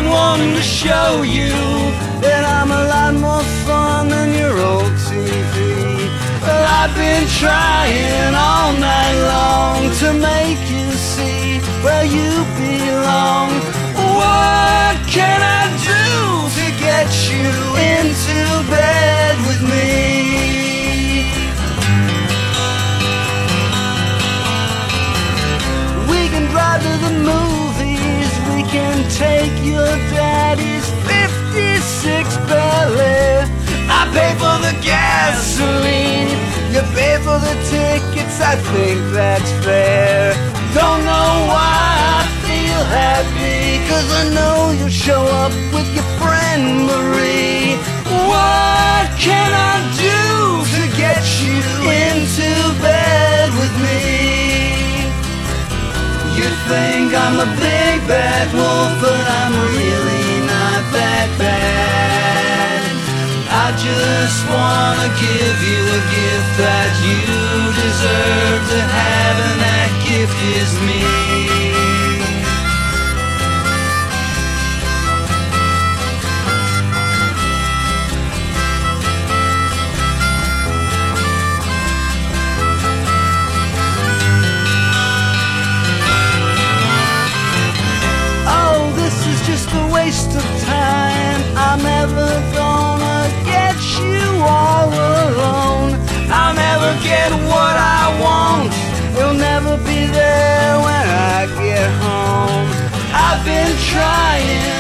wanting to show you that I'm a lot more fun than your old TV. Well, I've been trying all night long to make you see where you belong. What can I do to get you into bed with me? We can drive to the movies, we can take your daddy's 56 Bentley. I pay for the gasoline, you pay for the tickets, I think that's fair. Don't know why I feel happy, 'cause I know you'll show up with your friend Marie. What can I do to get you into bed with me? You think I'm a big bad wolf, but I'm really not that bad. I just wanna give you a gift that you deserve to have, and that gift is me. Oh, this is just a waste of time. I'm never gonna get you all alone. I'll never get what I want, you'll never be there when I get home. I've been trying